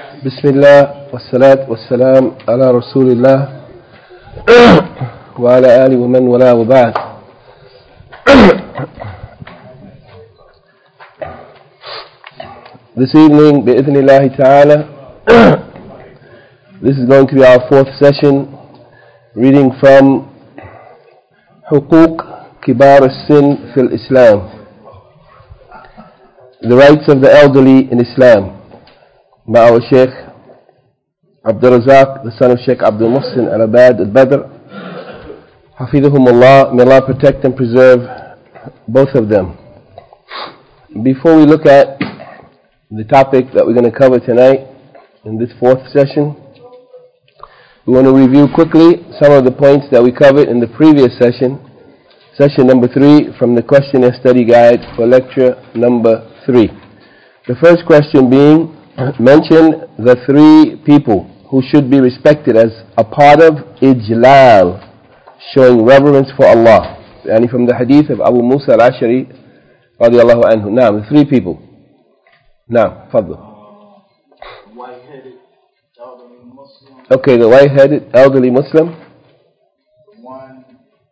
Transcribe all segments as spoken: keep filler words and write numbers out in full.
بسم الله والصلاة والسلام على رسول الله وعلى آله ومن والاه وبعد. This evening, بإذن الله تعالى, this is going to be our fourth session, reading from حقوق كبار السن في الإسلام, the rights of the elderly in Islam, by our Sheikh Abdul Razak, the son of Sheikh Abdul Muhsin Al-Abad Al-Badr, Hafidhahumullah. May Allah protect and preserve both of them. Before we look at the topic that we're going to cover tonight in this fourth session, we want to review quickly some of the points that we covered in the previous session, session number three, from the questionnaire study guide for lecture number three. The first question being, mention the three people who should be respected as a part of ijlal, showing reverence for Allah. And from the hadith of Abu Musa al-Ashari radiallahu anhu. Now, the three people. Now, fadl. White-headed elderly Muslim. Okay, the white-headed elderly Muslim. The one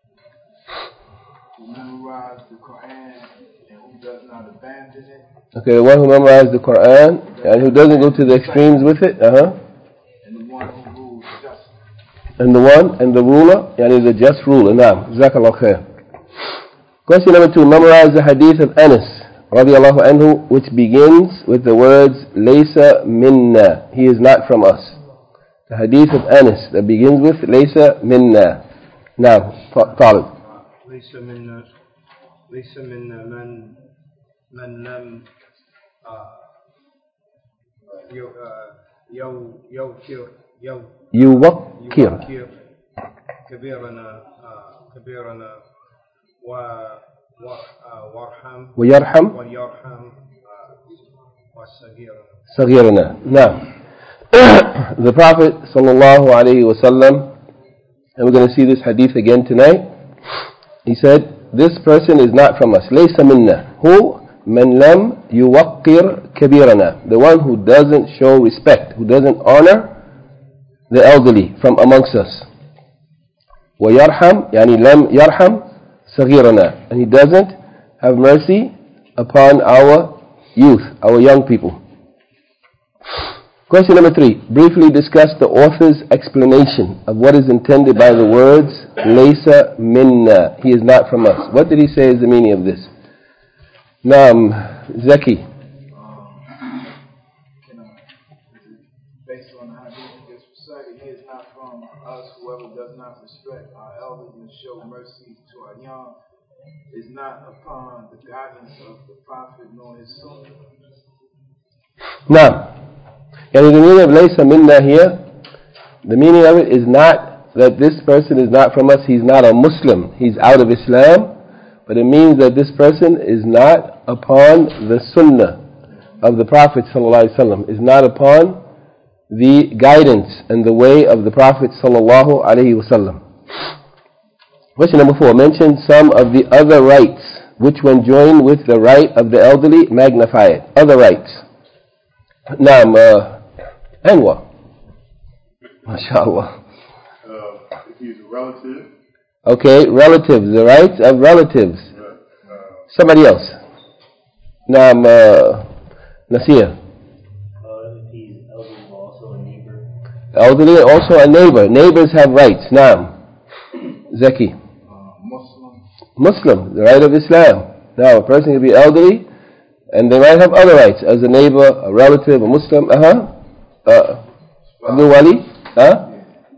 who memorized the Quran and who does not abandon it. Okay, the one who memorized the Quran and who doesn't go to the extremes with it. Uh-huh. And the one who rules justly. And the one and the ruler, yani the just ruler. Naam, Jazakallah khair. Question number two, memorize the hadith of Anas radiallahu anhu, which begins with the words Laysa minna, he is not from us. The hadith of Anas that begins with Laysa minna. Now, Talib. Laysa minna, Laysa minna man, man lam yo, yo, yo, yo, يوقر كبيرنا كبيرنا و وارحم ويرحم ويرحم والصغيرنا. صغيرنا. Now, the Prophet sallallahu alayhi wa sallam, and we're going to see this hadith again tonight, he said, this person is not from us. ليس منا. Who? من لم يوقر كبيرنا. The one who doesn't show respect, who doesn't honor the elderly from amongst us. ويرحم يعني لم يرحم صغيرنا, and he doesn't have mercy upon our youth, our young people. Question number three, briefly discuss the author's explanation of what is intended by the words Laysa minna, he is not from us. What did he say is the meaning of this? Naam, Zaki. Based on how he is recited, he is not from us. Whoever does not respect our elders and show mercy to our young is not upon the guidance of the Prophet nor his Sunnah. Now, and the meaning of Laysa minna here, the meaning of it is not that this person is not from us, he's not a Muslim, he's out of Islam, but it means that this person is not upon the Sunnah of the Prophet sallallahu alaihi wasallam, is not upon the guidance and the way of the Prophet sallallahu alaihi wasallam. Question number four, mention some of the other rights which when joined with the right of the elderly magnify it. Other rights. Naam, uh, Anwar. MashaAllah. Uh, if he's a relative. Okay, relatives, the rights of relatives. Uh, uh, Somebody else. Naam, uh, Nasir. Uh, if he's elderly, also a neighbor. Elderly, also a neighbor. Neighbors have rights. Naam. Zaki. Uh, Muslim. Muslim, the right of Islam. Now, a person can be elderly, and they might have other rights as a neighbor, a relative, a Muslim. Uh-huh. Uh, Abdul Wali? Huh?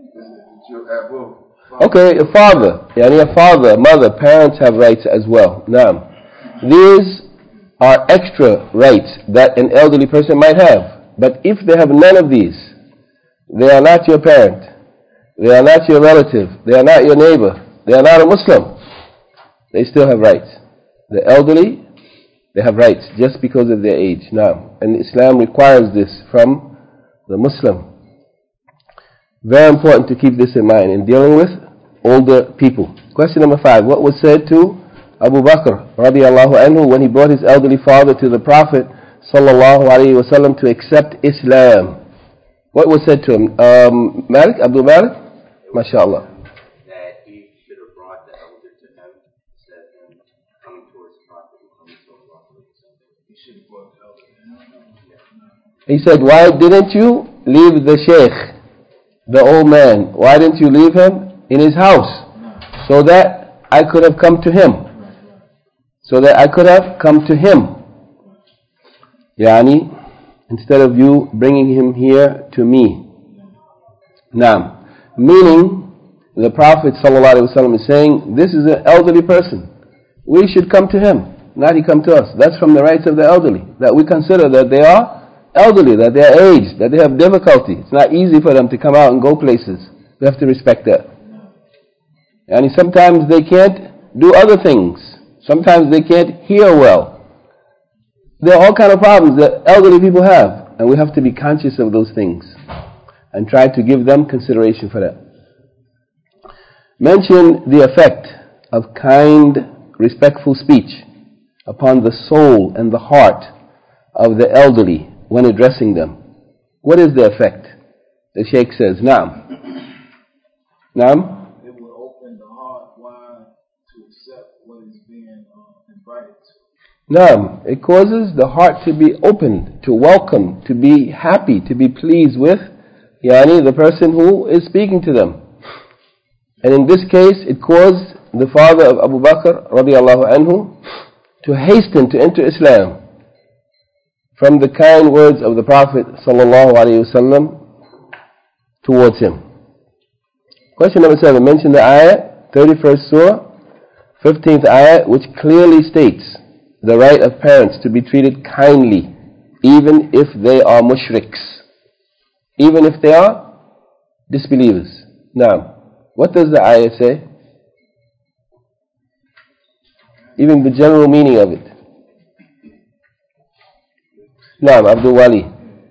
Okay, a father. Yani a father, a mother, parents have rights as well. Now, these are extra rights that an elderly person might have. But if they have none of these, they are not your parent, they are not your relative, they are not your neighbor, they are not a Muslim, they still have rights. The elderly, they have rights just because of their age. Now, and Islam requires this from the Muslim. Very important to keep this in mind in dealing with older people. Question number five, what was said to Abu Bakr radiallahu anhu when he brought his elderly father to the Prophet sallallahu alaihi wasallam to accept Islam? What was said to him? Um, Malik, Abdul Malik? MashaAllah. That he should have brought the elder to him instead of him coming towards the Prophet Muhammad sallallahu alaihi wasallam. He should have brought the elder to him. He said, why didn't you leave the sheikh, the old man? Why didn't you leave him in his house? So that I could have come to him. So that I could have come to him. Yani, instead of you bringing him here to me. Now, meaning, the Prophet ﷺ is saying, this is an elderly person. We should come to him, not he come to us. That's from the rights of the elderly. That we consider that they are elderly, that they are aged, that they have difficulty. It's not easy for them to come out and go places. We have to respect that. And sometimes they can't do other things. Sometimes they can't hear well. There are all kinds of problems that elderly people have. And we have to be conscious of those things. And try to give them consideration for that. Mention the effect of kind, respectful speech upon the soul and the heart of the elderly when addressing them. What is the effect? The Shaykh says, Naam. Naam? It will open the heart wide to accept what is being uh, invited to. Naam. It causes the heart to be open, to welcome, to be happy, to be pleased with Yani, the person who is speaking to them. And in this case, it caused the father of Abu Bakr radiallahu anhu to hasten to enter Islam from the kind words of the Prophet sallallahu alaihi wasallam towards him. Question number seven. Mention the ayah, thirty-first surah, fifteenth ayah, which clearly states the right of parents to be treated kindly, even if they are mushriks. Even if they are disbelievers. Now, what does the ayah say? Even the general meaning of it. Now, Abdul Wali.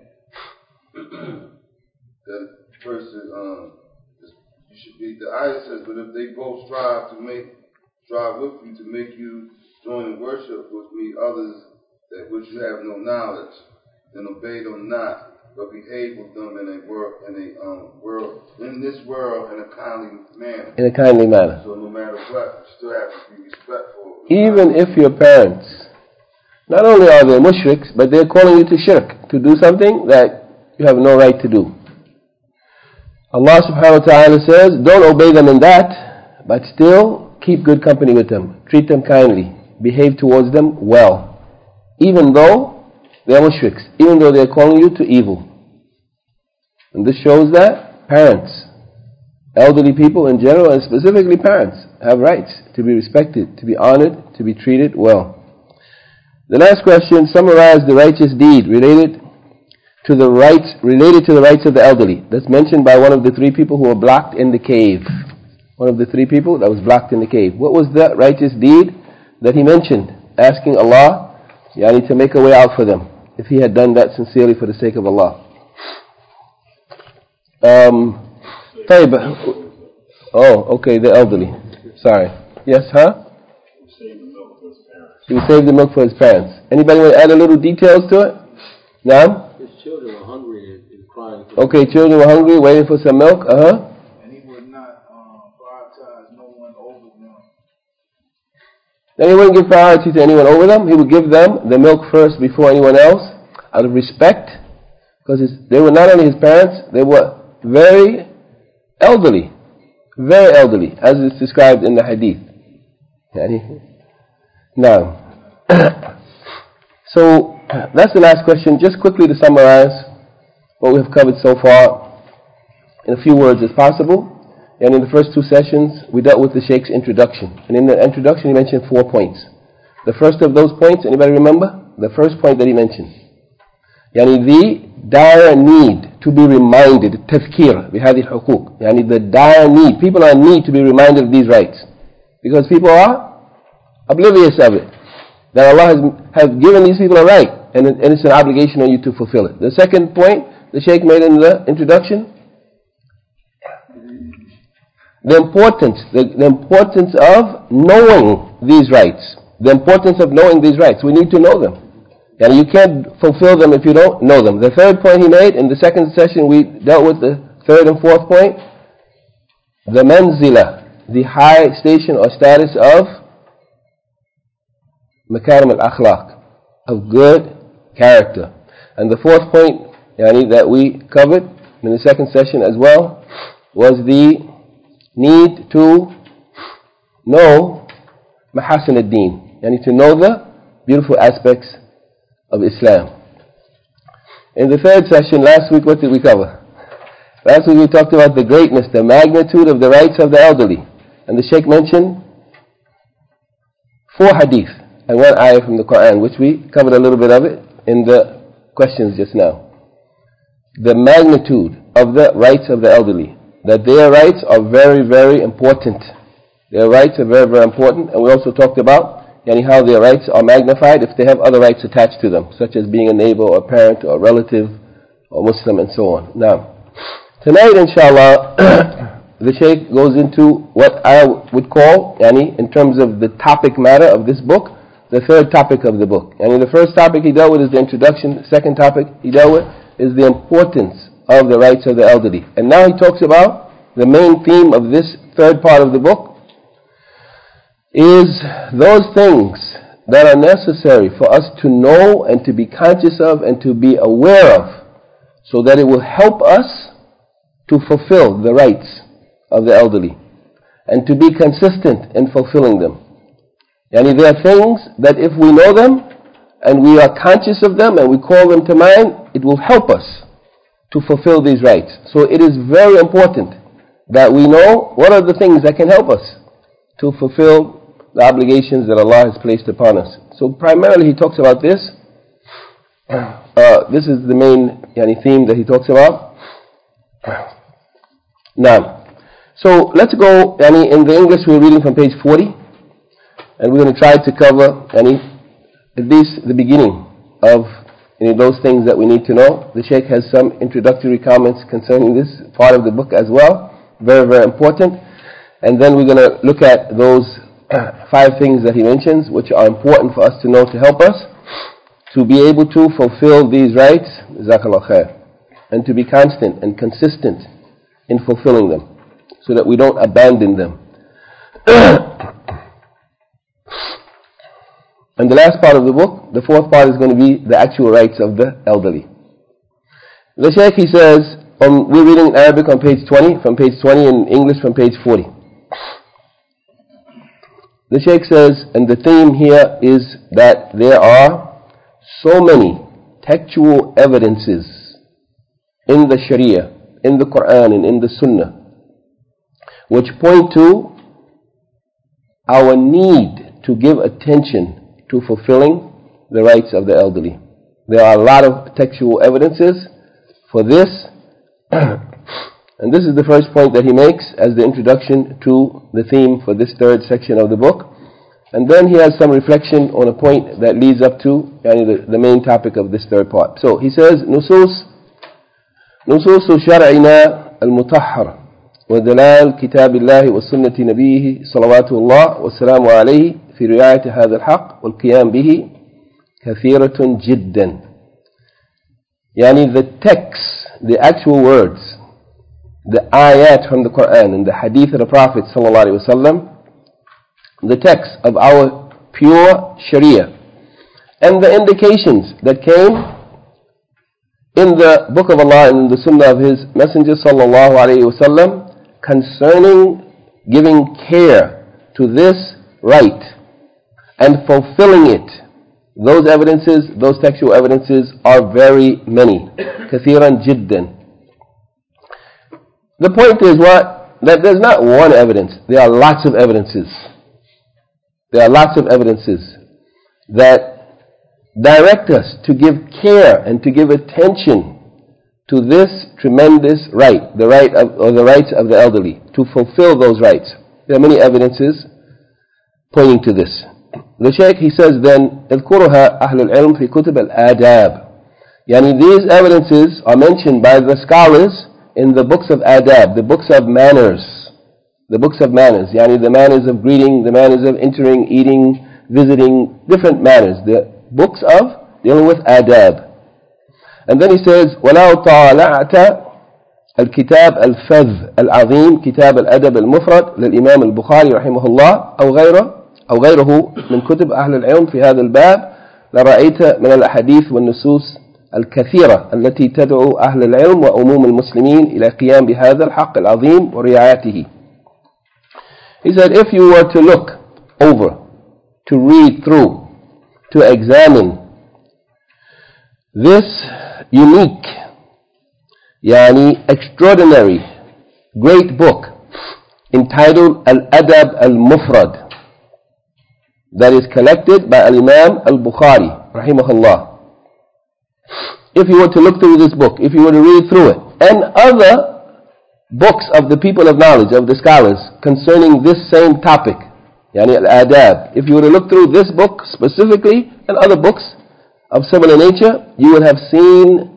The person, um, you should be. The ayah says, but if they both strive to make, strive with you to make you join in worship with me, others that which you have no knowledge, then obey them not. But behave with them in a world, in a um, world, in this world, in a kindly manner. In a kindly manner. So no matter what, you still have to be respectful. Even if your parents, not only are they mushriks, but they're calling you to shirk, to do something that you have no right to do. Allah subhanahu wa ta'ala says, don't obey them in that, but still keep good company with them. Treat them kindly. Behave towards them well. Even though they are mushriks, even though they are calling you to evil. And this shows that parents, elderly people in general, and specifically parents, have rights to be respected, to be honored, to be treated well. The last question, summarize the righteous deed related to the rights related to the rights of the elderly. That's mentioned by one of the three people who were blocked in the cave. One of the three people that was blocked in the cave. What was the righteous deed that he mentioned? Asking Allah, yani, to make a way out for them, if he had done that sincerely for the sake of Allah. Um, oh, okay, the elderly. Sorry. Yes, huh? He would save the milk for his parents. Anybody want to add a little details to it? No? His children were hungry and crying. Okay, children were hungry, waiting for some milk. Uh-huh. And he would not um, prioritize no one over them. Then he wouldn't give priority to anyone over them. He would give them the milk first before anyone else, out of respect, because they were not only his parents, they were very elderly, very elderly, as is described in the hadith. Now, so that's the last question. Just quickly to summarize what we have covered so far in a few words as possible. And in the first two sessions, we dealt with the Shaykh's introduction. And in the introduction, he mentioned four points. The first of those points, anybody remember? The first point that he mentioned. Yani the dire need to be reminded, tafkir, بهذه الحقوق. Yani the dire need, people are in need to be reminded of these rights. Because people are oblivious of it. That Allah has, has given these people a right, and, it, and it's an obligation on you to fulfill it. The second point the Shaykh made in the introduction, the importance, the, the importance of knowing these rights. The importance of knowing these rights. We need to know them. And you can't fulfill them if you don't know them. The third point he made, in the second session we dealt with the third and fourth point, the manzila, the high station or status of makarim al-akhlaq, of good character. And the fourth point yani, that we covered in the second session as well was the need to know mahasin ad-din, yani to know the beautiful aspects of Islam. In the third session last week, what did we cover? Last week we talked about the greatness, the magnitude of the rights of the elderly. And the Shaykh mentioned four hadith and one ayah from the Quran, which we covered a little bit of it in the questions just now. The magnitude of the rights of the elderly, that their rights are very, very important. Their rights are very, very important. And we also talked about yani, how their rights are magnified if they have other rights attached to them, such as being a neighbor or a parent or a relative or Muslim and so on. Now, tonight inshallah, the Shaykh goes into what I would call, yani, in terms of the topic matter of this book, the third topic of the book. And the first topic he dealt with is the introduction. The second topic he dealt with is the importance of the rights of the elderly. And now he talks about the main theme of this third part of the book is those things that are necessary for us to know and to be conscious of and to be aware of, so that it will help us to fulfill the rights of the elderly and to be consistent in fulfilling them. Yani there are things that if we know them and we are conscious of them and we call them to mind, it will help us to fulfill these rights. So it is very important that we know what are the things that can help us to fulfill the obligations that Allah has placed upon us. So primarily he talks about this. Uh, this is the main yani, theme that he talks about. Now, so let's go, yani, in the English we're reading from page forty. And we're going to try to cover any, at least the beginning of any of those things that we need to know. The Shaykh has some introductory comments concerning this part of the book as well. Very, very important. And then we're going to look at those five things that he mentions, which are important for us to know to help us to be able to fulfill these rights, Jazakallah khair, and to be constant and consistent in fulfilling them, so that we don't abandon them. And the last part of the book, the fourth part, is going to be the actual rights of the elderly. The Shaykh, he says, um, we're reading in Arabic on page twenty, from page twenty, and English from page forty. The Shaykh says, and the theme here is that there are so many textual evidences in the Sharia, in the Quran and in the Sunnah, which point to our need to give attention to fulfilling the rights of the elderly. There are a lot of textual evidences for this. And this is the first point that he makes as the introduction to the theme for this third section of the book. And then he has some reflection on a point that leads up to yani, the, the main topic of this third part. So he says, نصوص نصوص شرعنا المطهر ودلال كتاب الله وسنة نبيه صلوات الله والسلام عليه في رعاية هذا الحق والقيام به كثيرة جدا. يعني the texts, the actual words, the ayat from the Quran and the hadith of the Prophet sallallahu alaihi wasallam, the text of our pure Sharia, and the indications that came in the Book of Allah and in the Sunnah of His Messenger sallallahu alaihi wasallam concerning giving care to this right and fulfilling it. Those evidences, those textual evidences are very many. كثيرا جدا. The point is what? That there's not one evidence. There are lots of evidences. There are lots of evidences that direct us to give care and to give attention to this tremendous right, the right of, or the rights of the elderly, to fulfill those rights. There are many evidences pointing to this. The Shaykh, he says then, اذكرها أهل العلم في كتب الآداب. Yani these evidences are mentioned by the scholars in the books of adab, the books of manners. The books of manners, yani the manners of greeting, the manners of entering, eating, visiting, different manners. The books of dealing with adab. And then he says, وَلَوْ طَالَعْتَ الكتاب الفذ العظيم كتاب الأدب المفرد للإمام البخاري رحمه الله أو غيره أو غيره من كتب أهل العلم في هذا الباب لرأيت من الأحاديث والنصوص الكثيرة التي تدعو أهل العلم وأموم المسلمين إلى قيام بهذا الحق العظيم ورعايته. He said, if you were to look over, to read through, to examine this unique, yani extraordinary, great book entitled Al-Adab Al-Mufrad, that is collected by Al-Imam Al-Bukhari rahimahullah. If you were to look through this book, if you were to read through it, and other books of the people of knowledge, of the scholars, concerning this same topic, yani al-adab, if you were to look through this book specifically, and other books of similar nature, you would have seen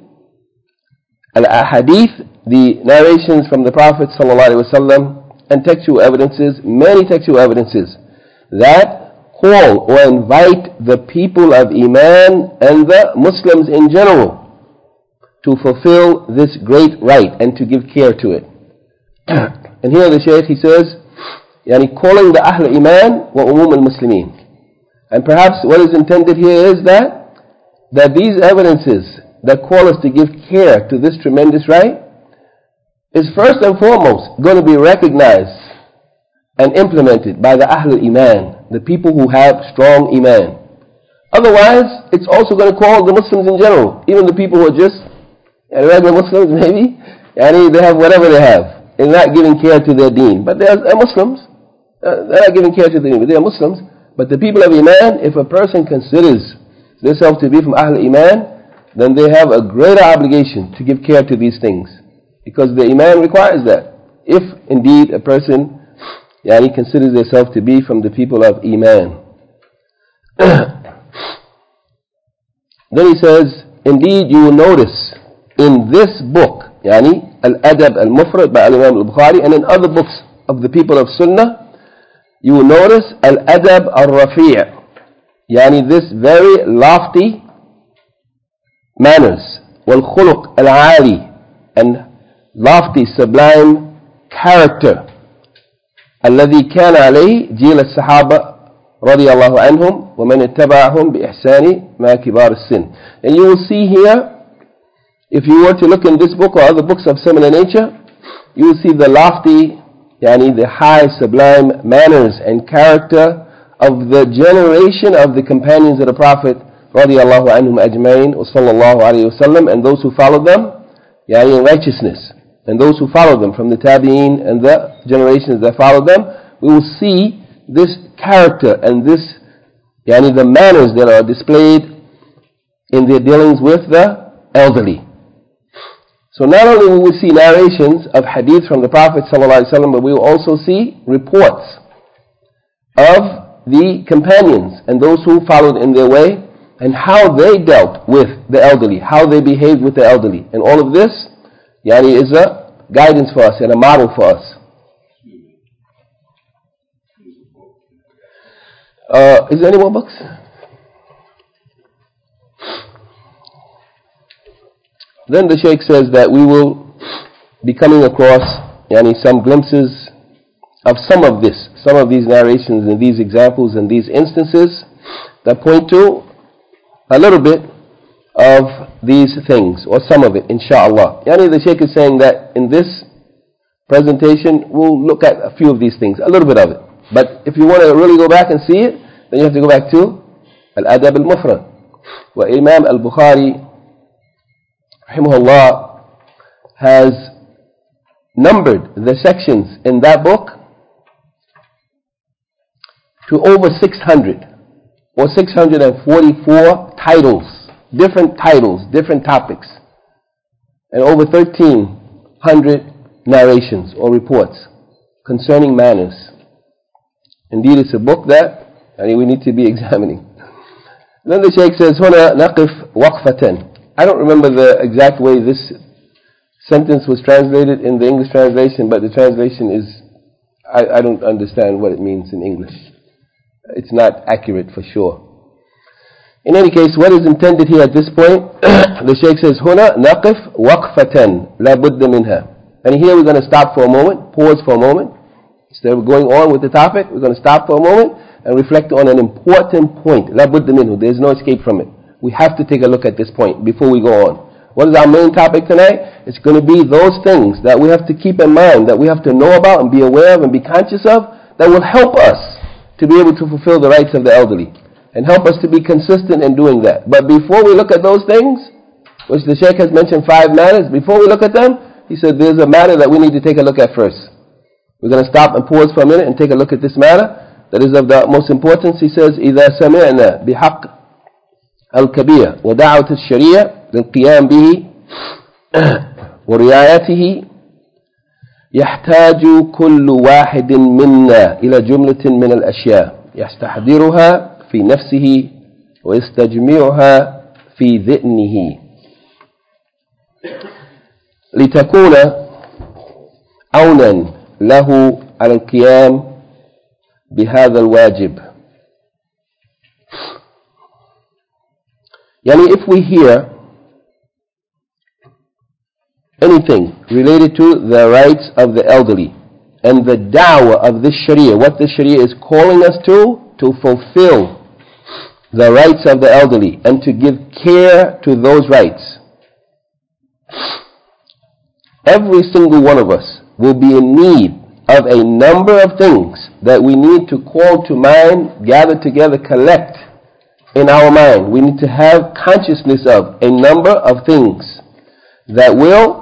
al-ahadith, the narrations from the Prophet ﷺ, and textual evidences, many textual evidences, that call or invite the people of Iman and the Muslims in general to fulfill this great right and to give care to it. And here the Shaykh, he says, yani calling the Ahl Iman wa Umum al-Muslimin. And perhaps what is intended here is that, that these evidences that call us to give care to this tremendous right is first and foremost going to be recognized and implemented by the Ahl Iman, the people who have strong Iman. Otherwise, it's also going to call the Muslims in general, even the people who are just regular Muslims maybe, yani they have whatever they have. They're not giving care to their deen. But they're, they're Muslims. Uh, they're not giving care to their deen, but they're Muslims. But the people of Iman, if a person considers themselves to be from Ahl Iman, then they have a greater obligation to give care to these things. Because the Iman requires that. If indeed a person yani, considers themselves to be from the people of Iman. Then he says, indeed you will notice in this book, yani, Al-Adab Al-Mufrad by Al-Imam Al-Bukhari, and in other books of the people of Sunnah, you will notice Al-Adab Al-Rafi', yani this very lofty manners, Wal-Khuluq Al-Ali, and lofty, sublime character, الذي كان عليه جيل الصحابة رضي الله عنهم ومن اتبعهم بإحسان مع كبار السن. And you will see here, if you were to look in this book or other books of similar nature, you will see the lofty, yani the high, sublime manners and character of the generation of the companions of the Prophet radiallahu anhum ajmain wa sallallahu alayhi wa sallam, and those who followed them, yani in righteousness, and those who followed them from the tabi'een and the generations that followed them. We will see this character and this, yani the manners that are displayed in their dealings with the elderly. So not only will we see narrations of hadith from the Prophet ﷺ, but we will also see reports of the companions and those who followed in their way, and how they dealt with the elderly, how they behaved with the elderly. And all of this, yani, is a guidance for us and a model for us. Uh, is there any more books? Then the Shaykh says that we will be coming across yani, some glimpses of some of this, some of these narrations and these examples and these instances that point to a little bit of these things, or some of it, inshaAllah. Yani the Shaykh is saying that in this presentation, we'll look at a few of these things, a little bit of it. But if you want to really go back and see it, then you have to go back to Al-Adab Al-Mufrad, where Imam Al-Bukhari rahimahullah has numbered the sections in that book to over six hundred, or six hundred forty-four titles, different titles, different topics, and over thirteen hundred narrations or reports concerning manners. Indeed, it's a book that I mean, we need to be examining. Then the Shaykh says, هنا نقف وقفة. I don't remember the exact way this sentence was translated in the English translation, but the translation is, I, I don't understand what it means in English. It's not accurate for sure. In any case, what is intended here at this point, the Shaykh says, هنا نقف وقفة لا بد منها. And here we're going to stop for a moment, pause for a moment. Instead of going on with the topic, we're going to stop for a moment and reflect on an important point. لا بد منه. There's no escape from it. We have to take a look at this point before we go on. What is our main topic tonight? It's going to be those things that we have to keep in mind, that we have to know about and be aware of and be conscious of, that will help us to be able to fulfill the rights of the elderly and help us to be consistent in doing that. But before we look at those things, which the Shaykh has mentioned five matters, before we look at them, he said there's a matter that we need to take a look at first. We're going to stop and pause for a minute and take a look at this matter that is of the utmost importance. He says, إِذَا سَمِعْنَا بِحَقِّ الْكَبِيرِ وَدَعْوَةِ الشَّرِيعَةِ لِلْقِيَامِ بِهِ ورعايته يحتاج كل واحد منا إلى جملة من الأشياء يستحضرها في نفسه ويستجمعها في ذهنه لتكون عونا له على القيام بهذا الواجب. يعني if we hear anything related to the rights of the elderly and the da'wah of this sharia, what the sharia is calling us to, to fulfill the rights of the elderly and to give care to those rights. Every single one of us will be in need of a number of things that we need to call to mind, gather together, collect in our mind. We need to have consciousness of a number of things that will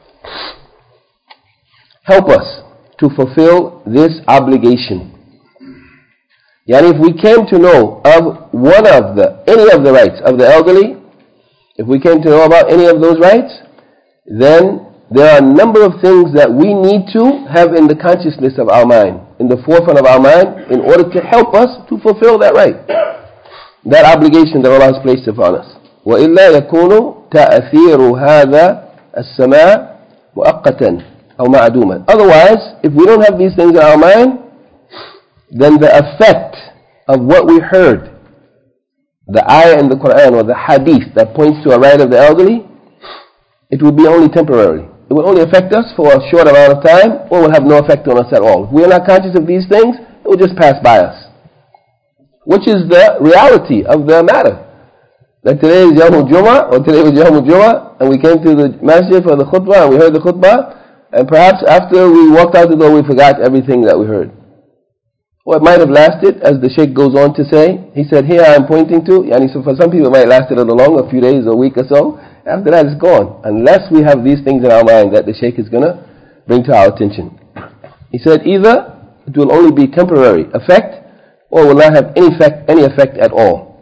help us to fulfill this obligation. Yani if we came to know of one of the, any of the rights of the elderly, if we came to know about any of those rights, then there are a number of things that we need to have in the consciousness of our mind, in the forefront of our mind, in order to help us to fulfill that right, that obligation that Allah has placed upon us. وَإِلَّا يَكُونُ تَأْثِيرُ هَذَا السَّمَاء مُؤَقَّتًا أو معدوما. Otherwise, if we don't have these things in our mind, then the effect of what we heard, the ayah in the Quran or the hadith that points to a right of the elderly, it will be only temporary. It will only affect us for a short amount of time, or will have no effect on us at all. If we are not conscious of these things, it will just pass by us. Which is the reality of the matter. That today is Yawm al-Jum'ah, or today was Yawm al-Jum'ah, and we came to the masjid for the khutbah, and we heard the khutbah, and perhaps after we walked out the door, we forgot everything that we heard. Or it might have lasted, as the Shaykh goes on to say. He said, here I am pointing to, yani so for some people it might last a little long, a few days, a week or so. After that it's gone, unless we have these things in our mind that the Shaykh is going to bring to our attention. He said, either it will only be temporary effect, or will not have any effect, any effect at all.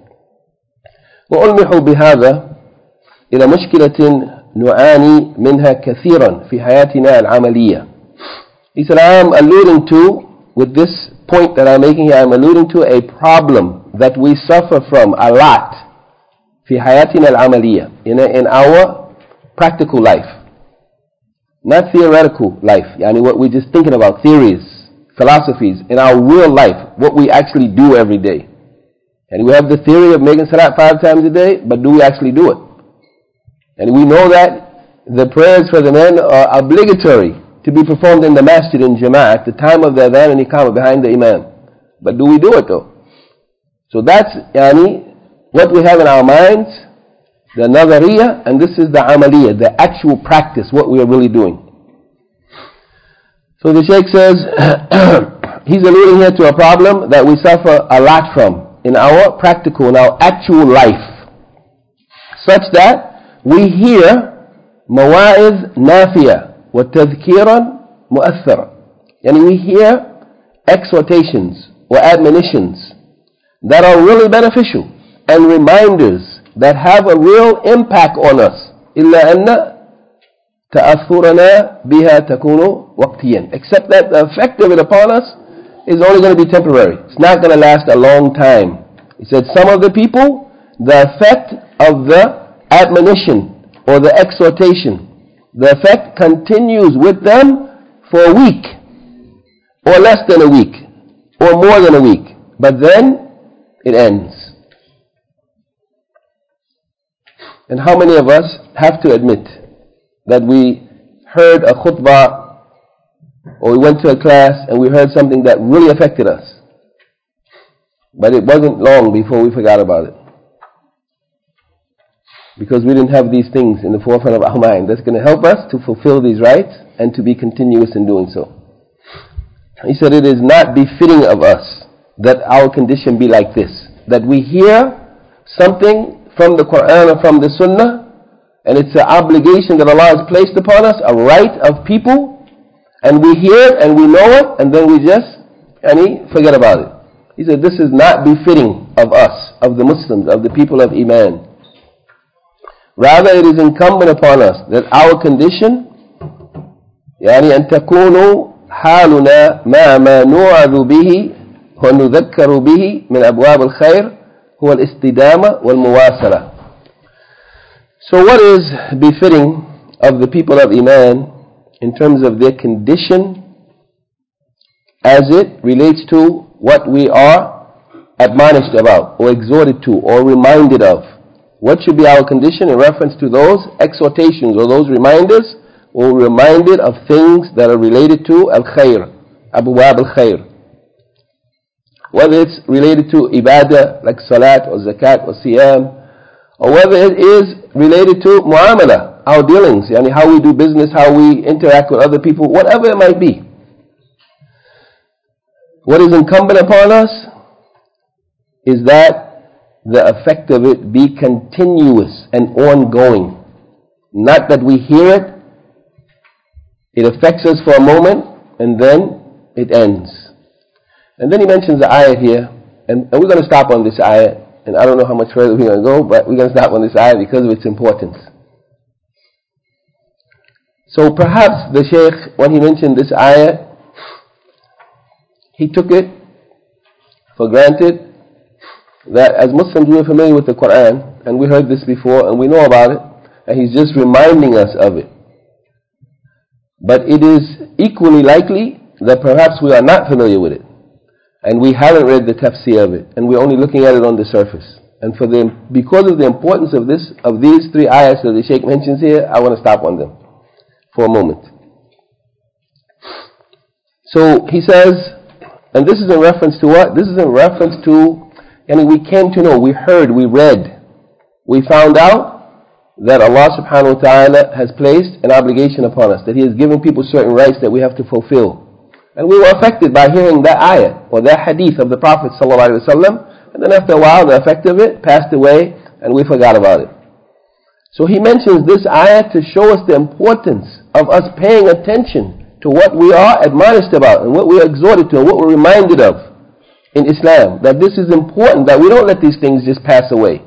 وألمح بهذا إلى مشكلة نعاني منها كثيرا في حياتنا العملية. He said, I am alluding to, with this point that I'm making here, I'm alluding to a problem that we suffer from a lot في حياتنا العملية, in, a, in our practical life. Not theoretical life, yani what we're just thinking about, theories, philosophies, in our real life, what we actually do every day. And we have the theory of making salat five times a day, but do we actually do it? And we know that the prayers for the men are obligatory to be performed in the masjid in jama'ah at the time of the adhan and iqamah behind the imam. But do we do it though? So that's yani, what we have in our minds, the nazariya, and this is the amaliyah, the actual practice, what we are really doing. So the Shaykh says, he's alluding here to a problem that we suffer a lot from in our practical, in our actual life, such that we hear mawa'iz nafiya wa tadhkiran mu'athara. Yani we hear exhortations or admonitions that are really beneficial and reminders that have a real impact on us. إلا أن تأثرنا بها تكون وقتيا. Except that the effect of it upon us is only going to be temporary. It's not going to last a long time. He said some of the people, the effect of the admonition or the exhortation, the effect continues with them for a week or less than a week or more than a week. But then it ends. And how many of us have to admit that we heard a khutbah or we went to a class and we heard something that really affected us, but it wasn't long before we forgot about it? Because we didn't have these things in the forefront of our mind. That's going to help us to fulfill these rights and to be continuous in doing so. He said, it is not befitting of us that our condition be like this, that we hear something from the Quran or from the Sunnah, and it's an obligation that Allah has placed upon us, a right of people, and we hear it and we know it, and then we just and he forget about it. He said, this is not befitting of us, of the Muslims, of the people of Iman. Rather, it is incumbent upon us that our condition, يعني أن تكونوا حالنا مع ما نوعظ به ونذكر به من أبواب الخير هو الاستدامة والمواصلة. So what is befitting of the people of Iman in terms of their condition as it relates to what we are admonished about or exhorted to or reminded of? What should be our condition in reference to those exhortations or those reminders, or reminded of things that are related to al-khair, abwab al-khair? Whether it's related to ibadah like salat or zakat or siyam, or whether it is related to muamala, our dealings, yani how we do business, how we interact with other people, whatever it might be. What is incumbent upon us is that the effect of it be continuous and ongoing. Not that we hear it, it affects us for a moment, and then it ends. And then he mentions the ayat here, and, and we're going to stop on this ayat, and I don't know how much further we're going to go, but we're going to stop on this ayat because of its importance. So perhaps the Shaykh, when he mentioned this ayat, he took it for granted that as Muslims we are familiar with the Quran, and we heard this before, and we know about it, and he's just reminding us of it. But it is equally likely that perhaps we are not familiar with it, and we haven't read the tafsir of it, and we're only looking at it on the surface. And for the, because of the importance of this, of these three ayahs that the Shaykh mentions here, I want to stop on them for a moment. So he says, and this is in reference to what? This is in reference to, and we came to know, we heard, we read, we found out that Allah subhanahu wa ta'ala has placed an obligation upon us, that He has given people certain rights that we have to fulfill. And we were affected by hearing that ayah, or that hadith of the Prophet sallallahu alaihi wasallam, and then after a while the effect of it passed away, and we forgot about it. So he mentions this ayah to show us the importance of us paying attention to what we are admonished about, and what we are exhorted to, and what we're reminded of in Islam, that this is important, that we don't let these things just pass away.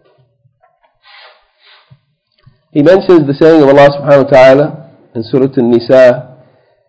He mentions the saying of Allah subhanahu wa ta'ala in Surah An-Nisa.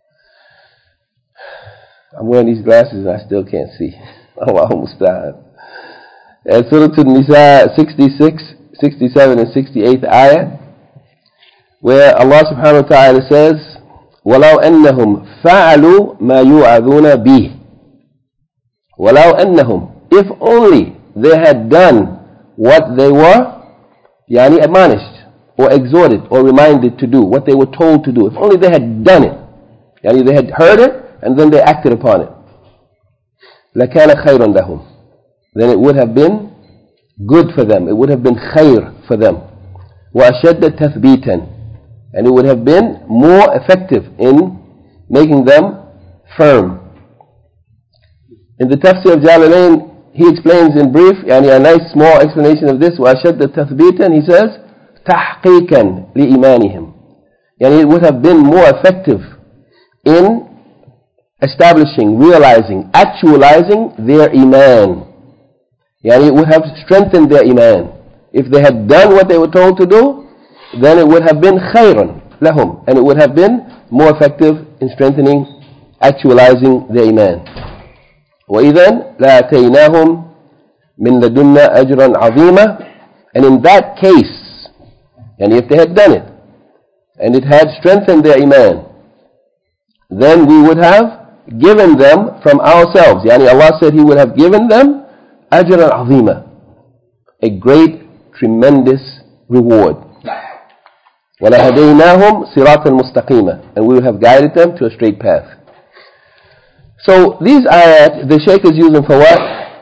I'm wearing these glasses and I still can't see. Allahu musta'an. And Surah An-Nisa sixty-six, sixty-seven and sixty-eight ayah, where Allah subhanahu wa ta'ala says, وَلَوْ أَنَّهُمْ فَعَلُوا مَا يُوعَظُونَ بِهِ. وَلَوْ أَنَّهُمْ, if only they had done what they were yani admonished or exhorted or reminded to do, what they were told to do. If only they had done it, yani they had heard it and then they acted upon it. لَكَانَ خَيْرًا لَهُمْ, then it would have been good for them. It would have been khair for them. وَأَشَدَّ تَثْبِيتًا, and it would have been more effective in making them firm. In the tafsir of Jalalain, he explains in brief, yani a nice small explanation of this, وَأَشَدَّ تَثْبِيتًا, he says, تَحْقِيقًا لِإِيمَانِهِمْ, yani it would have been more effective in establishing, realizing, actualizing their iman. Yani it would have strengthened their iman. If they had done what they were told to do, then it would have been khayran lahum, and it would have been more effective in strengthening, actualizing their iman. وَإِذَنْ لَأَتَيْنَاهُمْ مِنْ لَدُنَّا أَجْرًا عَظِيمًا, and in that case, and if they had done it, and it had strengthened their iman, then we would have given them from ourselves. Yani Allah said He would have given them أَجْرًا عَظِيمًا, a great, tremendous reward. وَلَهَدَيْنَاهُمْ صِرَاطًا مُسْتَقِيمًا, and we would have guided them to a straight path. So these ayat, the Shaykh is using for what?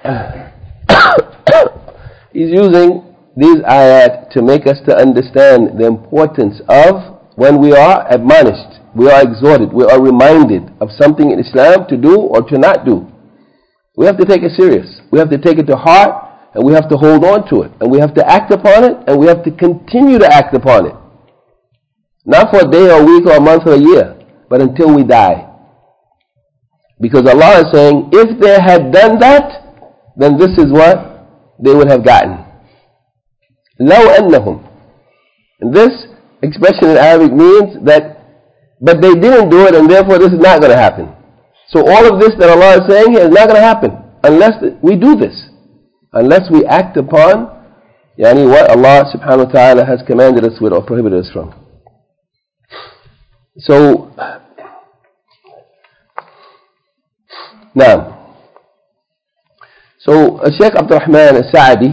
He's using these ayat to make us to understand the importance of when we are admonished, we are exhorted, we are reminded of something in Islam to do or to not do. We have to take it serious. We have to take it to heart, and we have to hold on to it, and we have to act upon it, and we have to continue to act upon it. Not for a day or a week or a month or a year, but until we die. Because Allah is saying, if they had done that, then this is what they would have gotten. لَوْ أَنَّهُمْ. And this expression in Arabic means that, but they didn't do it, and therefore this is not going to happen. So all of this that Allah is saying here is not going to happen unless we do this. Unless we act upon yani, what Allah subhanahu wa ta'ala has commanded us with or prohibited us from. So, now, so Shaykh Abdul Rahman al-Sa'di,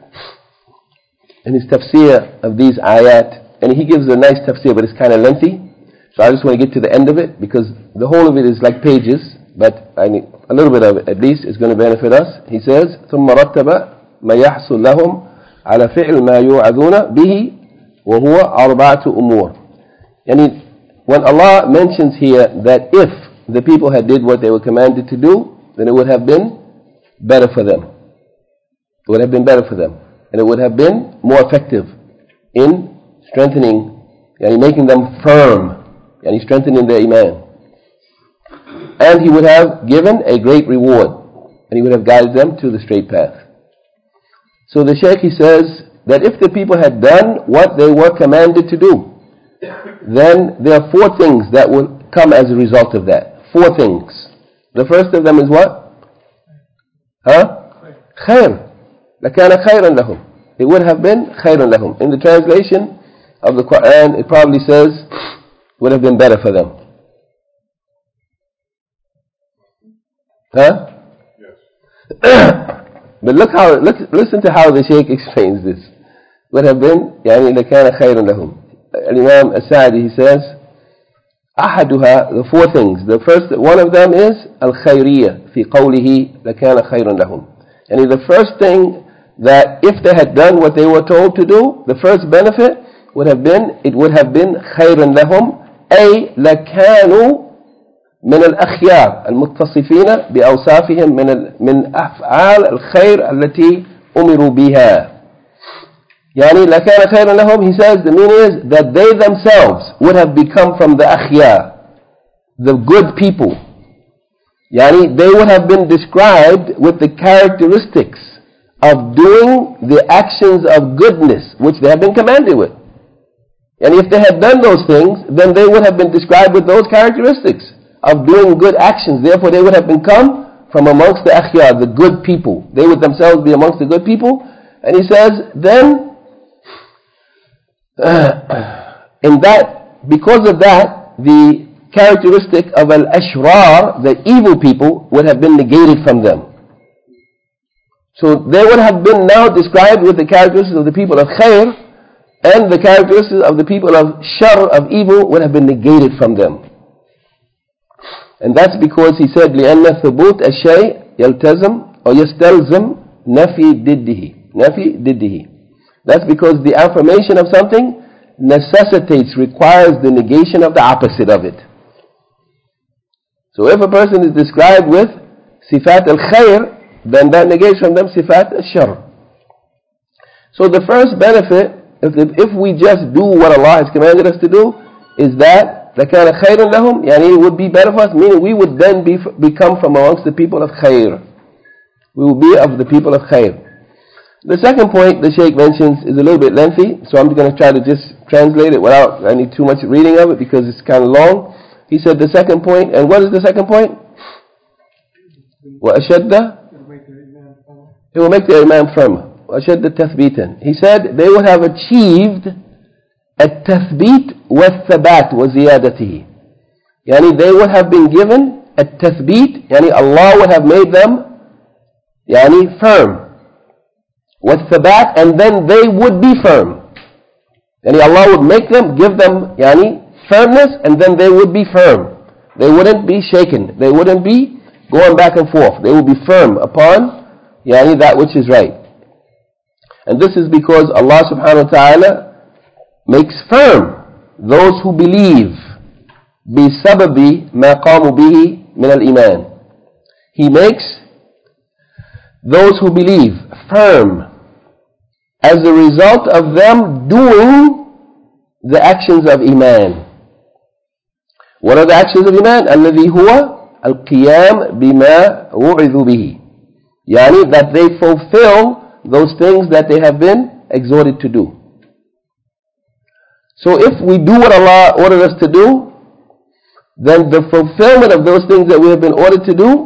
in his tafsir of these ayat, and he gives a nice tafsir, but it's kind of lengthy, so I just want to get to the end of it, because the whole of it is like pages, but I need a little bit of it at least is going to benefit us. He says, ثُمَّ رَتَّبَ مَا يَحْصُلْ لَهُمْ عَلَى فِعْلِ مَا يُوعَظُونَ بِهِ وَهُوَ أَرْبَعَةُ أُمُورٍ. Yani, when Allah mentions here that if the people had did what they were commanded to do, then it would have been better for them. It would have been better for them. And it would have been more effective in strengthening, yani making them firm, yani strengthening their iman. And He would have given a great reward, and He would have guided them to the straight path. So the Shaykh, he says that if the people had done what they were commanded to do, then there are four things that will come as a result of that. Four things. The first of them is what? Huh? Khair. لَكَانَ خَيْرًا لَهُمْ. It would have been خَيْرًا لَهُمْ. In the translation of the Quran, it probably says, would have been better for them. Huh? Yes. But look how, look, listen to how the Shaykh explains this. Would have been, يعني لَكَانَ خَيْرًا لَهُمْ. Imam As-Sa'di, he says, أحدها, the four things. The first, one of them is الخيرية في قوله لَكَانَ خَيْرًا لَهُمْ. And the first thing that if they had done what they were told to do, the first benefit would have been, it would have been خيرا لهم, أي لكانوا من الأخيار المتصفين بأوصافهم من من أفعال الخير التي أمروا بها. يعني لكان خيرا لهم, he says, the meaning is that they themselves would have become from the أخيار, the good people. Yani they would have been described with the characteristics of doing the actions of goodness which they have been commanded with. And if they had done those things, then they would have been described with those characteristics of doing good actions. Therefore they would have become from amongst the akhyar, the good people. They would themselves be amongst the good people. And he says, then, uh, in that, because of that, the characteristic of al-ashrar, the evil people, would have been negated from them. So they would have been now described with the characteristics of the people of khair, and the characteristics of the people of shar, of evil, would have been negated from them. And that's because he said, لأن ثبوت الشيء يلتزم أو يستلزم نفي ضده. نفي ضده. That's because the affirmation of something necessitates, requires the negation of the opposite of it. So if a person is described with sifat al-khair, then that negates from them sifat al-shar. So the first benefit, if, if we just do what Allah has commanded us to do, is that لَكَانَ خَيْرًا لَهُمْ, yani it would be better for us, meaning we would then be, become from amongst the people of khair. We will be of the people of khair. The second point the Shaykh mentions is a little bit lengthy, so I'm going to try to just translate it without any too much reading of it because it's kind of long. He said the second point, and what is the second point? وَأَشَدَّ, it will make the iman firmer. وَأَشَدَّ تَثْبِيتًا. He said they would have achieved التثبيت والثبات وزيادته. Yani they would have been given التثبيت, yani Allah would have made them yani firm. والثبات, and then they would be firm. Yani Allah would make them, give them yani, firmness, and then they would be firm. They wouldn't be shaken. They wouldn't be going back and forth. They would be firm upon yani, that which is right. And this is because Allah subhanahu wa ta'ala makes firm those who believe بِسَبَبِ مَا قَامُوا بِهِ مِنَ الْإِيمَانِ. He makes those who believe firm as a result of them doing the actions of Iman. What are the actions of Iman? الَّذِي هُوَ الْقِيَامِ بِمَا وُعِذُوا بِهِ. Yani that they fulfill those things that they have been exhorted to do. So if we do what Allah ordered us to do, then the fulfillment of those things that we have been ordered to do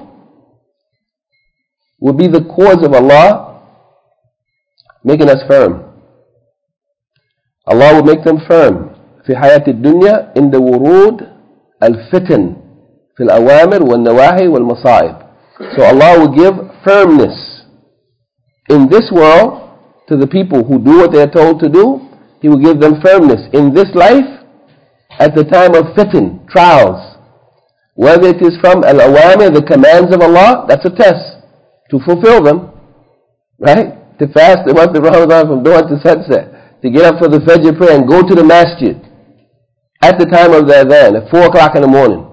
will be the cause of Allah making us firm. Allah will make them firm في حياة الدنيا عند ورود الفتن في الأوامر والنواهي والمصائب. So Allah will give firmness in this world to the people who do what they are told to do. He will give them firmness in this life at the time of fitan, trials. Whether it is from al-awamir, the commands of Allah, that's a test to fulfill them. Right? To fast the month of Ramadan from dawn to sunset. To get up for the Fajr prayer and go to the masjid at the time of the adhan, at four o'clock in the morning.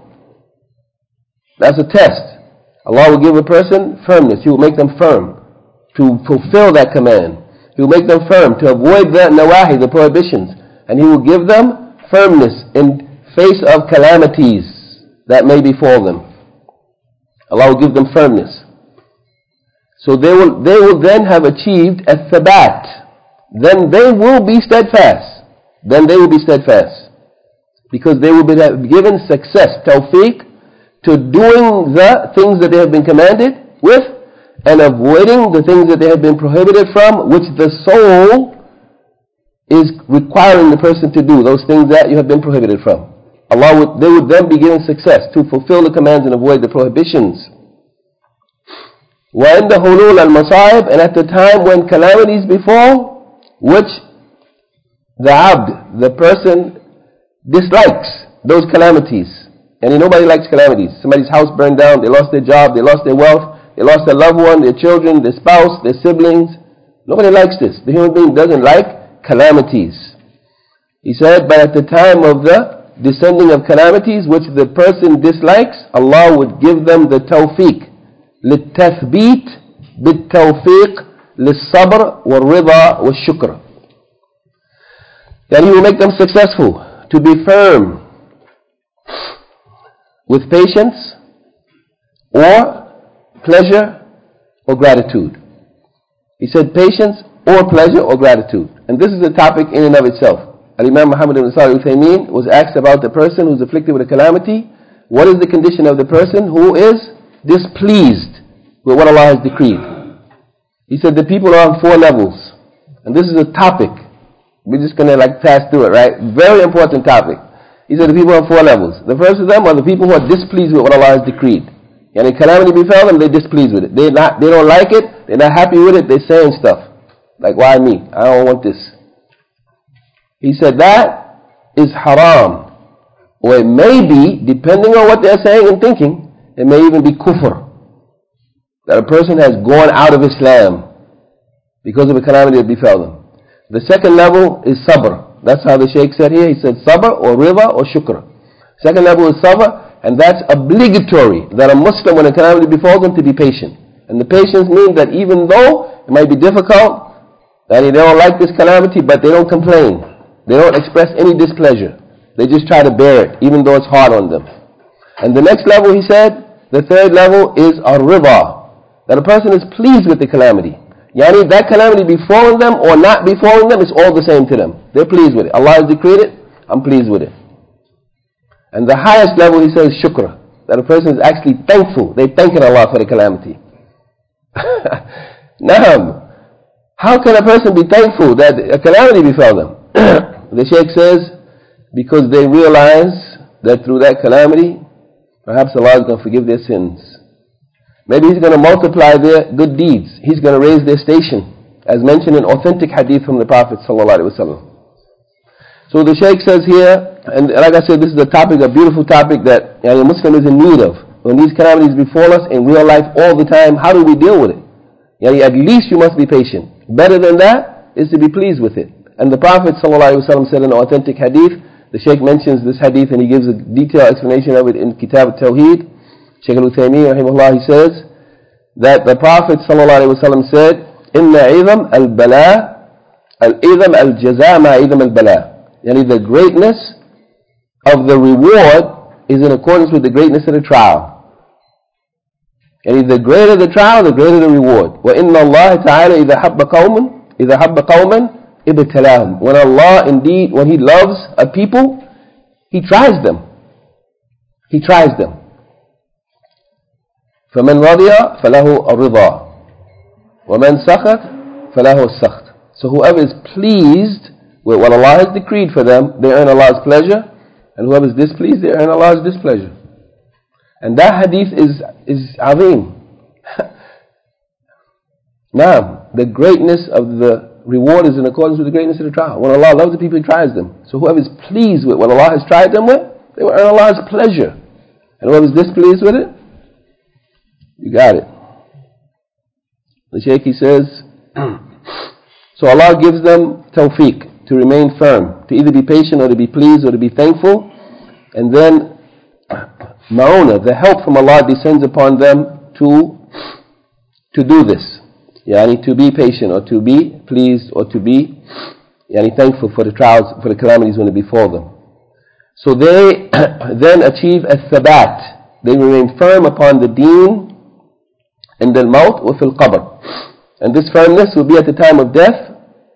That's a test. Allah will give a person firmness. He will make them firm to fulfill that command. He will make them firm to avoid the nawahi, the prohibitions. And He will give them firmness in face of calamities that may befall them. Allah will give them firmness. So they will, they will then have achieved a thabat. Then they will be steadfast. Then they will be steadfast. Because they will be given success, tawfiq, to doing the things that they have been commanded with, and avoiding the things that they have been prohibited from, which the soul is requiring the person to do, those things that you have been prohibited from. Allah would, they would then be given success to fulfill the commands and avoid the prohibitions. وَعِنْدَ حُلُولَ الْمَصَائِبِ. And at the time when calamities befall, which the abd, the person, dislikes those calamities. And nobody likes calamities. Somebody's house burned down, they lost their job, they lost their wealth, they lost their loved one, their children, their spouse, their siblings. Nobody likes this. The human being doesn't like calamities. He said, but at the time of the descending of calamities, which the person dislikes, Allah would give them the tawfiq. للتثبيت بالتوفيق للصبر والرضا والشكر. That He will make them successful, to be firm with patience or pleasure or gratitude. He said patience or pleasure or gratitude. And this is a topic in and of itself. Al-Imam Muhammad ibn Salih al-Uthaymeen was asked about the person who is afflicted with a calamity. What is the condition of the person who is displeased with what Allah has decreed? He said the people are on four levels. And this is a topic. We're just going to like pass through it, right? Very important topic. He said the people are on four levels. The first of them are the people who are displeased with what Allah has decreed. And if calamity befell them, they're displeased with it. They're not, they don't like it. They're not happy with it. They're saying stuff. Like, why me? I don't want this. He said that is haram. Or it may be, depending on what they're saying and thinking, it may even be kufr. That a person has gone out of Islam because of a calamity that befell them. The second level is sabr. That's how the Shaykh said here. He said sabr or rida or shukr. Second level is sabr, and that's obligatory. That a Muslim, when a calamity befalls him, to be patient. And the patience means that even though it might be difficult, that they don't like this calamity, but they don't complain. They don't express any displeasure. They just try to bear it, even though it's hard on them. And the next level, he said, the third level is ar-rida. That a person is pleased with the calamity. Yani that calamity befalling them or not befalling them, it's all the same to them. They're pleased with it. Allah has decreed it, I'm pleased with it. And the highest level, he says, shukr. That a person is actually thankful. They're thanking Allah for the calamity. Naam. How can a person be thankful that a calamity befell them? The Shaykh says, because they realize that through that calamity, perhaps Allah is going to forgive their sins. Maybe He's going to multiply their good deeds. He's going to raise their station, as mentioned in authentic hadith from the Prophet sallallahu alaihi wasallam. So the Shaykh says here, and like I said, this is a topic, a beautiful topic that yani, a Muslim is in need of. When these calamities befall us in real life all the time, how do we deal with it? Yani, at least you must be patient. Better than that is to be pleased with it. And the Prophet ﷺ said in an authentic hadith, the Shaykh mentions this hadith and he gives a detailed explanation of it in Kitab al-Tawheed. Shaykh al-Uthaymeen, rahimahullah, he says that the Prophet ﷺ said, إِنَّ عِظَمْ الْبَلَاءِ الْإِذَمْ الْجَزَاءَ مَا عِظَمْ الْبَلَاءِ. Yani the greatness of the reward is in accordance with the greatness of the trial. Yani the greater the trial, the greater the reward. وَإِنَّ اللَّهَ تَعَالَى إِذَا حَبَّ قَوْمًا إِذَا حَبَّ قَوْمًا إِبْتَلَاهُمْ. When Allah indeed, when He loves a people, He tries them. He tries them. فَمَنْ رَضِيَ فَلَهُ الرِّضَى وَمَنْ سَخَطَ فَلَهُ السَّخْطِ. So whoever is pleased with what Allah has decreed for them, they earn Allah's pleasure. And whoever is displeased, they earn Allah's displeasure. And that hadith is, is azim. Now, the greatness of the reward is in accordance with the greatness of the trial. When Allah loves the people, He tries them. So whoever is pleased with what Allah has tried them with, they will earn Allah's pleasure. And whoever is displeased with it, you got it. The Shaykh, he says, so Allah gives them tawfiq, to remain firm, to either be patient or to be pleased or to be thankful. And then ma'una, the help from Allah descends upon them to, to do this. Yani to be patient or to be pleased or to be yani thankful for the trials, for the calamities when they befall them. So they then achieve a thabat. They remain firm upon the deen in the maut wa fil qabr. And this firmness will be at the time of death,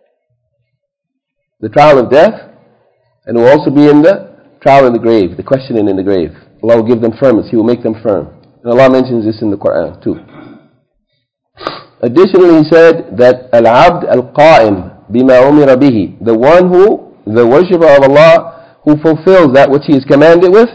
the trial of death, and will also be in the trial of the grave, the questioning in the grave. Allah will give them firmness. He will make them firm. And Allah mentions this in the Quran too. Additionally, He said that Al-Abd Al-Qa'im Bima Umira Bihi, the one who, the worshipper of Allah, who fulfills that which he is commanded with,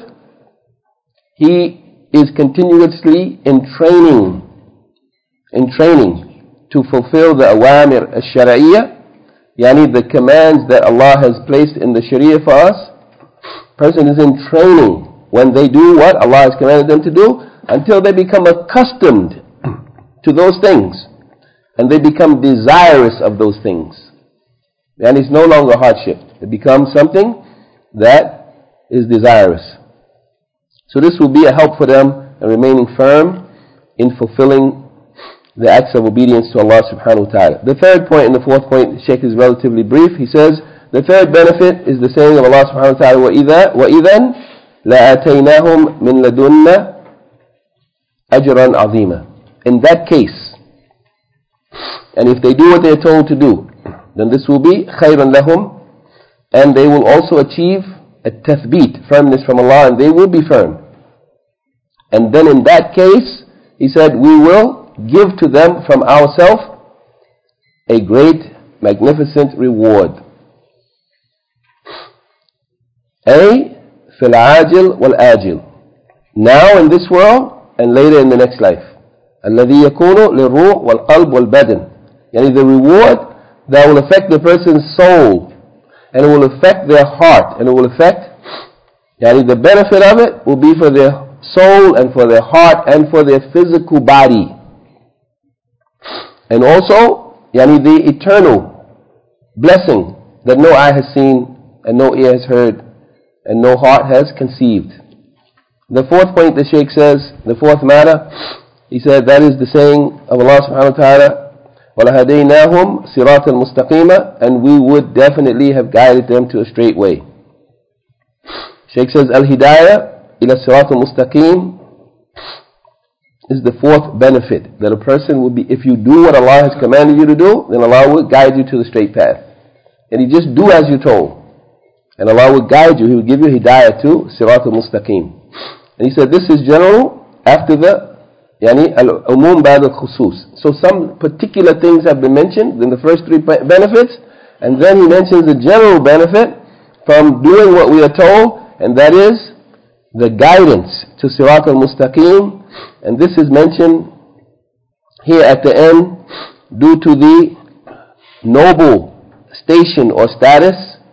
he is continuously in training, in training to fulfill the awamir al-shar'iyyah, yani the commands that Allah has placed in the sharia for us. Person is in training when they do what Allah has commanded them to do until they become accustomed to those things and they become desirous of those things. And it's no longer hardship. It becomes something that is desirous. So this will be a help for them in remaining firm in fulfilling the acts of obedience to Allah subhanahu wa ta'ala. The third point and the fourth point, the Shaykh is relatively brief. He says, the third benefit is the saying of Allah subhanahu wa ta'ala, وَإِذَا وَإِذَنْ لَآتَيْنَاهُمْ مِنْ لَدُنَّا أَجْرًا عَظِيمًا. In that case, and if they do what they are told to do, then this will be خَيْرًا لَهُمْ, and they will also achieve a tathbeet, firmness from Allah, and they will be firm. And then in that case, he said, we will give to them from ourselves a great, magnificent reward. A fil ajil wal ajil. Now in this world and later in the next life. الذي يكون للروح والقلب والبدن. Yani the reward that will affect the person's soul, and it will affect their heart, and it will affect, yani the benefit of it will be for their soul and for their heart and for their physical body. And also, yani the eternal blessing that no eye has seen and no ear has heard and no heart has conceived. The fourth point the Shaykh says, the fourth matter, he said that is the saying of Allah subhanahu wa ta'ala, وَلَهَدَيْنَاهُمْ صِرَاطًا مُسْتَقِيمًا, and we would definitely have guided them to a straight way. Shaykh says, Al-Hidayah ila Sirat al-Mustaqim is the fourth benefit, that a person will be, if you do what Allah has commanded you to do, then Allah will guide you to the straight path. And you just do as you're told. And Allah will guide you, He will give you Hidayah to Sirat al-Mustaqim. And he said this is general after the Yani al-umum ba'd al-khusus. So some particular things have been mentioned in the first three benefits, and then he mentions the general benefit from doing what we are told, and that is the guidance to Sirat al-Mustaqim. And this is mentioned here at the end due to the noble station or status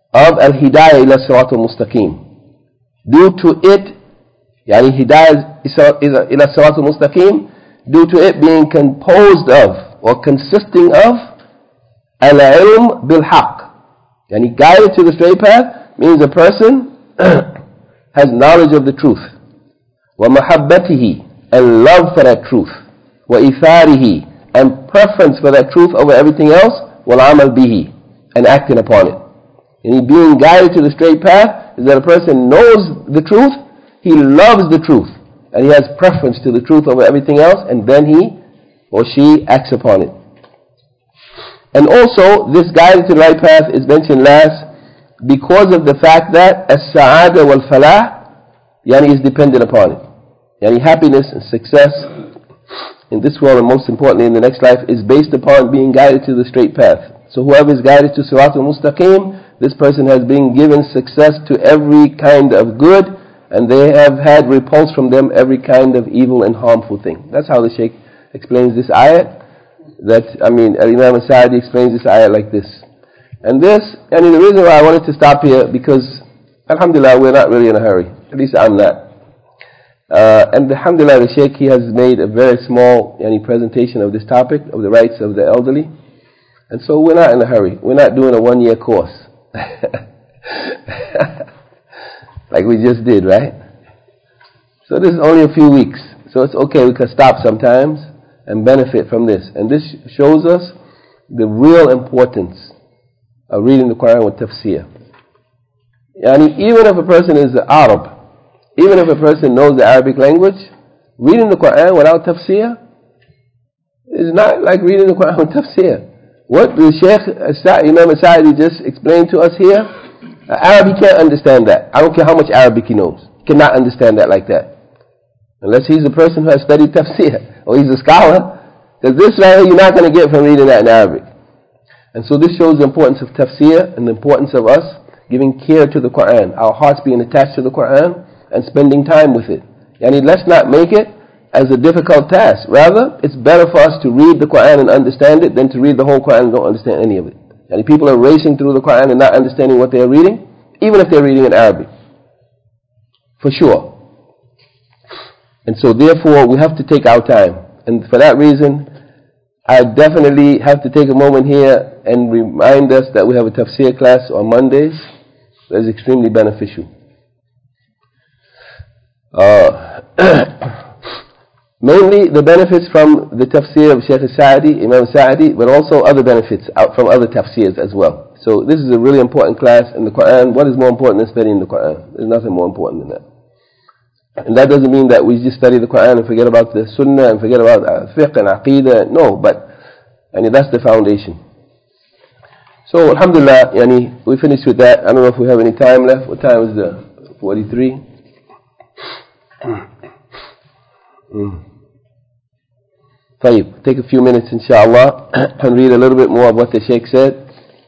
of al-hidayah ila sirat al-mustaqim. Due to it, yani hidayah ila sirat al-mustaqim, due to it being composed of or consisting of al-ilm bil-haq. Yani guided to the straight path means a person has knowledge of the truth. Wa mahabbatihi, and love for that truth. Wa itharihi, and preference for that truth over everything else. Wal amal bihi, and acting upon it. And being guided to the straight path is that a person knows the truth, he loves the truth, and he has preference to the truth over everything else, and then he or she acts upon it. And also, this guidance to the right path is mentioned last because of the fact that as-sa'ada wal-falah, yani, is dependent upon it. Yani happiness and success in this world, and most importantly in the next life, is based upon being guided to the straight path. So whoever is guided to Sirat al-Mustaqim, this person has been given success to every kind of good, and they have had repulsed from them every kind of evil and harmful thing. That's how the Shaykh explains this ayat. That, I mean, Imam Sa'di explains this ayat like this. And this, I mean, the reason why I wanted to stop here, because, alhamdulillah, we're not really in a hurry. At least I'm not. Uh, and alhamdulillah, the Shaykh, he has made a very small yani, presentation of this topic, of the rights of the elderly. And so we're not in a hurry. We're not doing a one-year course. Like we just did, right? So this is only a few weeks. So it's okay, we can stop sometimes and benefit from this. And this shows us the real importance of reading the Quran with tafsir. Yani, even if a person is an Arab, even if a person knows the Arabic language, reading the Quran without tafsir is not like reading the Quran with tafsir. What the Shaykh Imam Sa'di just explained to us here, uh, Arab, he can't understand that. I don't care how much Arabic he knows. He cannot understand that like that. Unless he's a person who has studied tafsir, or he's a scholar, because this right here you're not going to get from reading that in Arabic. And so this shows the importance of tafsir and the importance of us giving care to the Quran, our hearts being attached to the Quran and spending time with it. Yani, let's not make it as a difficult task. Rather, it's better for us to read the Quran and understand it than to read the whole Quran and don't understand any of it. Yani, people are racing through the Quran and not understanding what they're reading, even if they're reading in Arabic. For sure. And so therefore, we have to take our time. And for that reason, I definitely have to take a moment here and remind us that we have a tafsir class on Mondays that is extremely beneficial. Uh, mainly the benefits from the tafsir of Shaykh Sa'di, Imam Sa'di, but also other benefits out from other tafsirs as well. So this is a really important class in the Quran. What is more important than studying the Quran? There's nothing more important than that. And that doesn't mean that we just study the Quran and forget about the Sunnah and forget about uh, fiqh and aqeedah. No, but I mean, that's the foundation. So alhamdulillah, yani, we finished with that. I don't know if we have any time left. What time is the forty-three? Mm. Tayyib, take a few minutes inshallah and read a little bit more of what the Shaykh said.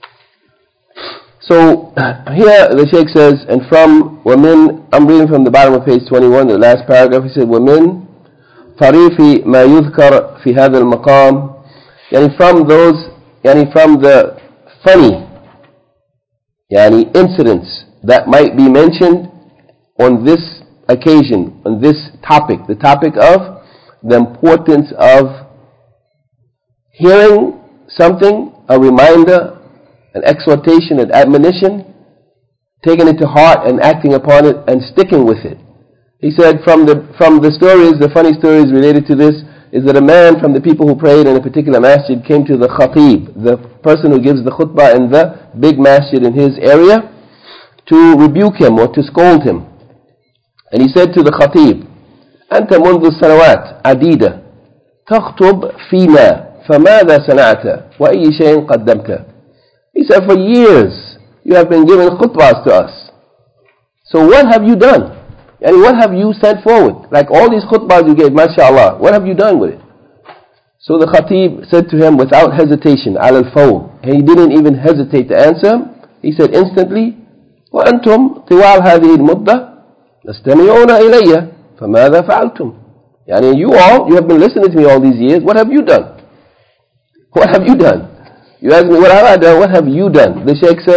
So here the Shaykh says, and from وَمِن, I'm reading from the bottom of page twenty-one, the last paragraph. He said, وَمِن طَرِيفِ مَا يُذْكَرْ فِي هَذَا الْمَقَامِ, yani from those, yani from the funny yani incidents that might be mentioned on this occasion, on this topic, the topic of the importance of hearing something, a reminder, an exhortation, an admonition, taking it to heart and acting upon it and sticking with it. He said from the from the stories, the funny stories related to this, is that a man from the people who prayed in a particular masjid came to the khatib, the person who gives the khutbah in the big masjid in his area, to rebuke him or to scold him. And he said to the khatib, أنت منذ السنوات عديدة تخطب فينا فماذا صنعت وأي شيء قدمت. He said, for years you have been giving khutbahs to us. So what have you done? And what have you sent forward? Like all these khutbahs you gave, mashallah, what have you done with it? So the khatib said to him without hesitation, al al-fawl, he didn't even hesitate to answer him. He said instantly, وأنتم طوال هذه المدة تستمعون إلي فماذا فعلتم. Yani you all, you have been listening to me all these years, what have you done? What have you done? You ask me, what have I done? What have you done? The Shaykh says,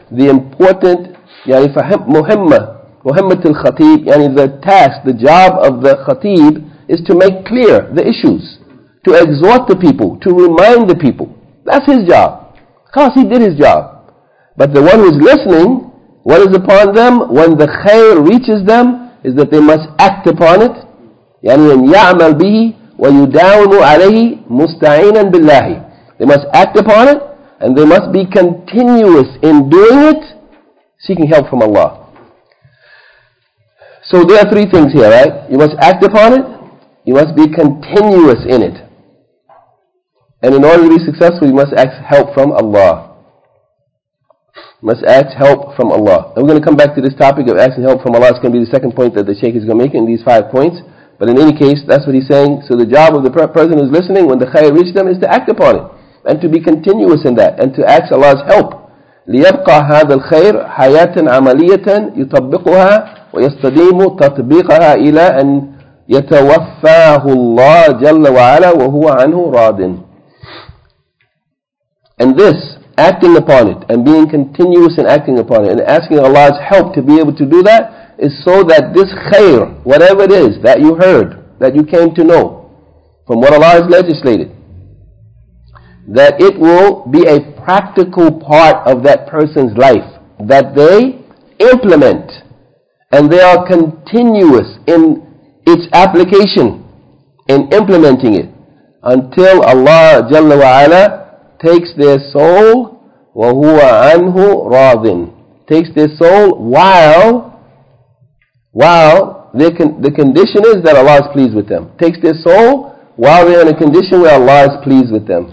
the important يعني مهمة مهمة الخطيب يعني the task, the job of the khatib is to make clear the issues, to exhort the people, to remind the people. That's his job. Because he did his job. But the one who is listening, what is upon them when the khair reaches them is that they must act upon it. يعني أن يعمل به ويداوم عليه مستعينا بالله. They must act upon it and they must be continuous in doing it, seeking help from Allah. So there are three things here, right? You must act upon it, you must be continuous in it. And in order to be successful, you must ask help from Allah. You must ask help from Allah. And we're going to come back to this topic of asking help from Allah. It's going to be the second point that the Shaykh is going to make in these five points. But in any case, that's what he's saying. So the job of the person who's listening, when the khair reaches them, is to act upon it. And to be continuous in that. And to ask Allah's help. ليبقى هذا الخير حياة عملية يطبقها ويستديم تطبيقها إلى أن يتوفاه الله جل وعلا وهو عنه راضٍ. And this, acting upon it, and being continuous in acting upon it, and asking Allah's help to be able to do that, is so that this khair, whatever it is that you heard, that you came to know, from what Allah has legislated, that it will be a practical part of that person's life, that they implement, and they are continuous in its application, in implementing it, until Allah Jalla wa Ala takes their soul, وَهُوَ عَنْهُ رَاضٍ, takes their soul while, while con- the condition is that Allah is pleased with them. Takes their soul while they're in a condition where Allah is pleased with them.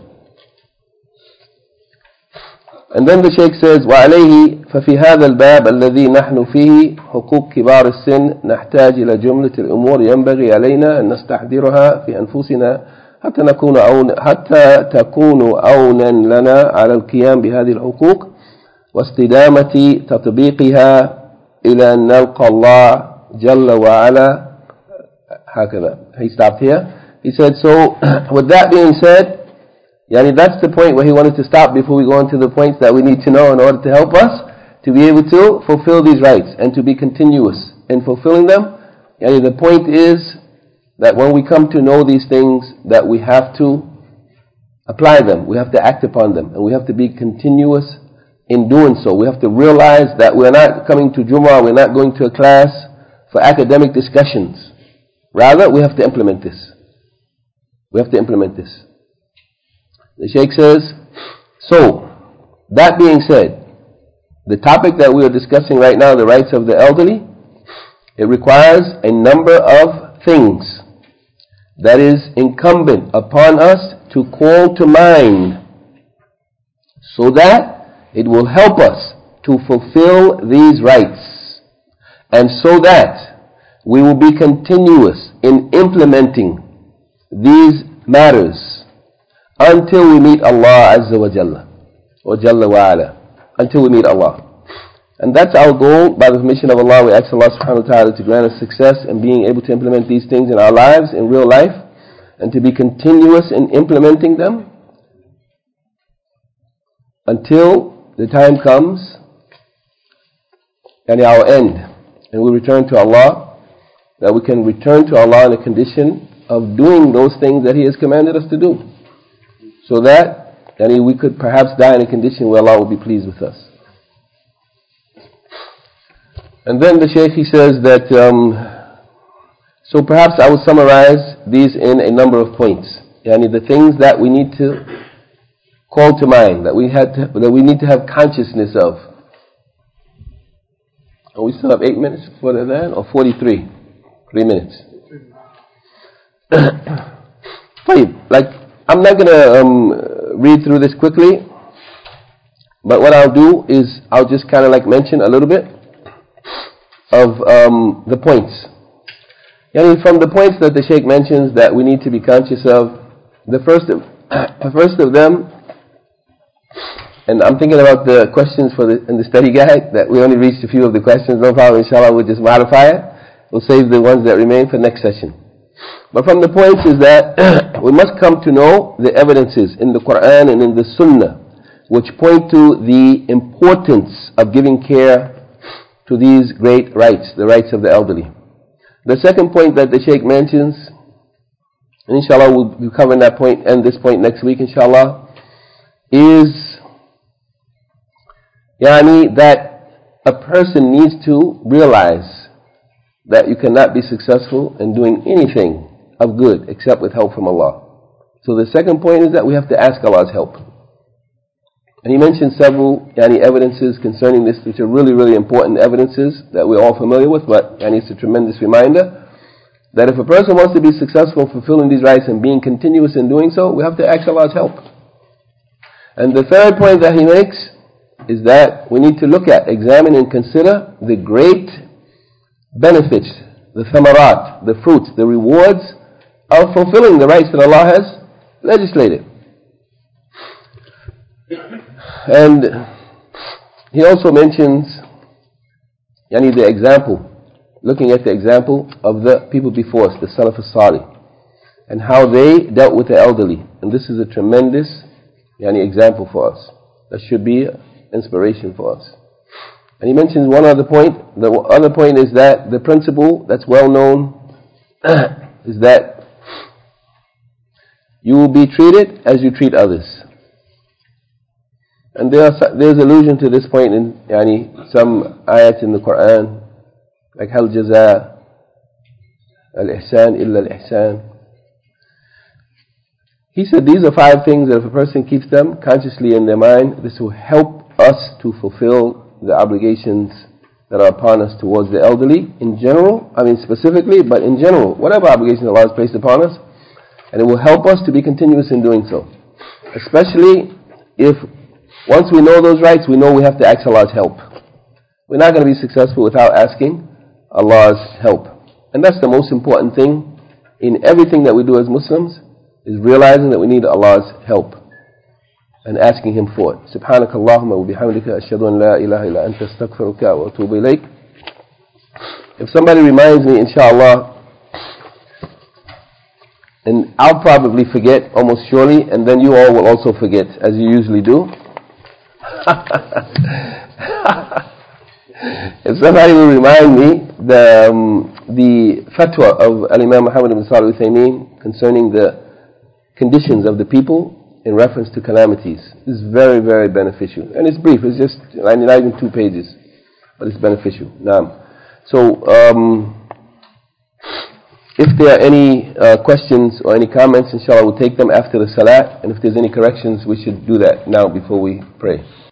And then the Shaykh says, وَعَلَيْهِ فَفِي هَذَا الْبَابِ الَّذِي نَحْنُ فِيهِ حقوق كبار السن نحتاج إلى جملة الأمور ينبغي علينا أن نستحضرها في أنفسنا حتى نكون أون حتى تكون أونا لنا على القيام بهذه الحقوق واستدامة تطبيقها إلى أن نلقى الله جل وعلا. هكذا. He stopped here. He said, so with that being said, Yani that's the point where he wanted to stop before we go into the points that we need to know in order to help us to be able to fulfill these rights and to be continuous in fulfilling them. Yani the point is that when we come to know these things, that we have to apply them, we have to act upon them, and we have to be continuous in doing so. We have to realize that we're not coming to Jumu'ah, we're not going to a class for academic discussions. Rather, we have to implement this. We have to implement this. The Shaykh says, so, that being said, the topic that we are discussing right now, the rights of the elderly, it requires a number of things that is incumbent upon us to call to mind so that it will help us to fulfill these rights and so that we will be continuous in implementing these matters until we meet Allah Azza wa Jalla, or Jalla wa Ala, until we meet Allah. And that's our goal. By the permission of Allah, we ask Allah subhanahu wa ta'ala to grant us success in being able to implement these things in our lives, in real life, and to be continuous in implementing them until the time comes and our end, and we return to Allah, that we can return to Allah in a condition of doing those things that He has commanded us to do. So that, yani, we could perhaps die in a condition where Allah will be pleased with us. And then the Shaykh, he says that, um, so perhaps I will summarize these in a number of points. Yani the things that we need to call to mind, that we, had to, that we need to have consciousness of. Oh, we still have eight minutes for that, or forty-three? Three minutes. Like, I'm not going to um, read through this quickly, but what I'll do is I'll just kind of like mention a little bit of um, the points. Yani from the points that the Shaykh mentions that we need to be conscious of, the first of, the first of them, and I'm thinking about the questions for the, in the study guide, that we only reached a few of the questions, no problem, inshallah, we'll just modify it. We'll save the ones that remain for next session. But from the points is that we must come to know the evidences in the Quran and in the Sunnah which point to the importance of giving care to these great rights, the rights of the elderly. The second point that the Shaykh mentions, and inshallah we'll be covering that point and this point next week inshallah, is yani, that a person needs to realize that you cannot be successful in doing anything of good except with help from Allah. So the second point is that we have to ask Allah's help. And he mentioned several yani, evidences concerning this, which are really, really important evidences that we're all familiar with, but yani, it's a tremendous reminder that if a person wants to be successful in fulfilling these rights and being continuous in doing so, we have to ask Allah's help. And the third point that he makes is that we need to look at, examine and consider the great benefits, the thamarat, the fruits, the rewards of fulfilling the rights that Allah has legislated. And he also mentions yani, the example, looking at the example of the people before us, the Salaf as-Salih, and how they dealt with the elderly. And this is a tremendous yani, example for us. That should be inspiration for us. And he mentions one other point. The other point is that the principle that's well known is that you will be treated as you treat others. And there are, there's allusion to this point in yani, some ayats in the Quran, like Hal Jaza Al-Ihsan Illa Al-Ihsan. He said these are five things that if a person keeps them consciously in their mind, this will help us to fulfill the obligations that are upon us towards the elderly in general, I mean specifically, but in general, whatever obligation Allah has placed upon us, and it will help us to be continuous in doing so. Especially if once we know those rights, we know we have to ask Allah's help. We're not going to be successful without asking Allah's help. And that's the most important thing in everything that we do as Muslims, is realizing that we need Allah's help and asking Him for it. Subhanaka Allahumma wa bihamdika ashhadu an la ilaha illa anta astaghfiruka wa atubu ilayk. If somebody reminds me, inshallah, and I'll probably forget almost surely, and then you all will also forget, as you usually do. If somebody will remind me the um, the fatwa of Al-Imam Muhammad ibn Salih al-Uthaymeen concerning the conditions of the people in reference to calamities is very, very beneficial. And it's brief, it's just not even two pages, but it's beneficial. Now, so um, if there are any uh, questions or any comments, inshallah we'll take them after the salat, and if there's any corrections we should do that now before we pray.